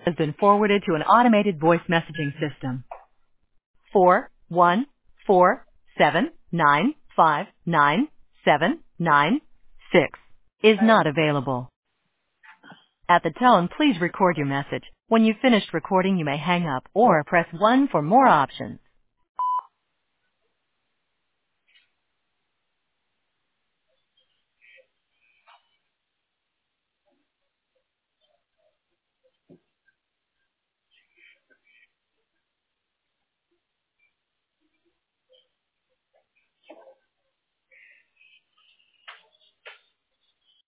has been forwarded to an automated voice messaging system. 41479597996 is not available. At the tone, please record your message. When you've finished recording, you may hang up or press 1 for more options.